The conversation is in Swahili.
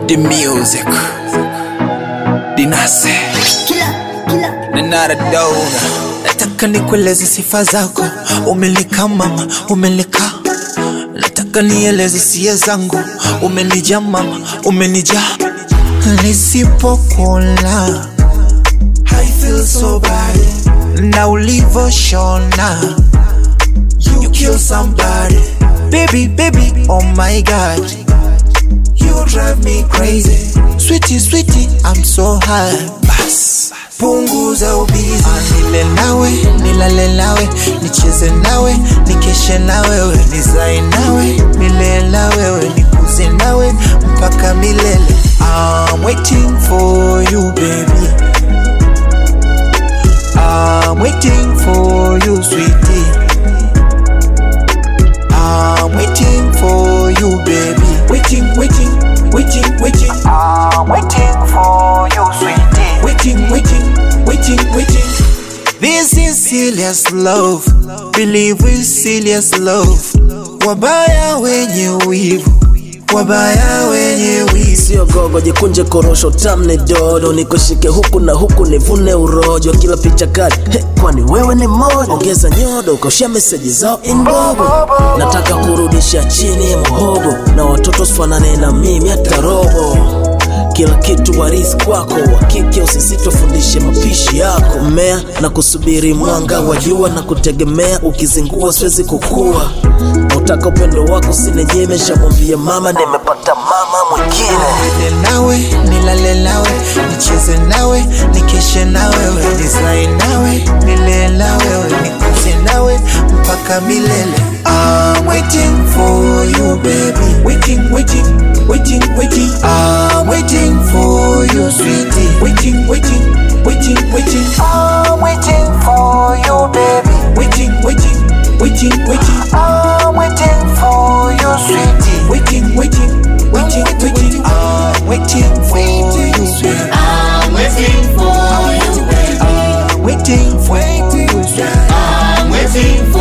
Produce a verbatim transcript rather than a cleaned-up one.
The music Dinase Nenara Dona. Nataka nikueleze sifa zako. Umelika mama, umelika. Nataka nieleze hisia zangu. Umenijaa mama, umenijaa. Nisipokuona I feel so bad. Na ulivoshona you kill somebody. Baby, baby, oh my God, you drive me crazy. Sweetie, sweetie, I'm so high. Bas, punguza ubizi. Nile nawe, nilale nawe, nicheze nawe, nikeshe nawe, nizae nawe, nile nawe, nikuze nawe, mpaka milele. I'm waiting for you, baby. I'm waiting for you, sweetie. I'm waiting for you, baby. Waiting, waiting, waiting, waiting. I'm waiting for you, sweetie. Waiting, waiting, waiting, waiting. This is serious love. Believe with serious love. Wabaya wenye wivu, wabaya wenye wivu. Sio gogo jikunje korosho tamne dodo. Nikushike huku na huku nivune urojo. Kila picha kali, he, kwani wewe ni moja. Ongeza nyodo, kaushia meseji zao inbobo. Nataka kurudisha chini mhogo. Na watoto sfanane na mimi hata robo. Kila kitu warisi kwako. Wakike usisito fundishe mapishi yako. Mmea na kusubiri mwanga wa jua. Na kutegemea ukizingua siwezi kukua. Utaka upendo wako sinenyeme. Shamwambia mama nimepata mama mwingine. Nile nawe, nilale nawe, nicheze nawe, nikeshe nawe, nizae nawe, nile nawe, nikuze nawe, mpaka milele. I'm waiting for you, baby. Waiting, waiting, waiting, waiting. I'm waiting for you, sweetie. Waiting, waiting, waiting, waiting. I'm waiting for you, baby. Waiting, waiting, waiting, waiting. I'm waiting for you, sweetie. Waiting, waiting, waiting, waiting. I'm waiting for you, sweetie. I'm waiting for you, baby. I'm waiting for you, sweetie. I'm waiting for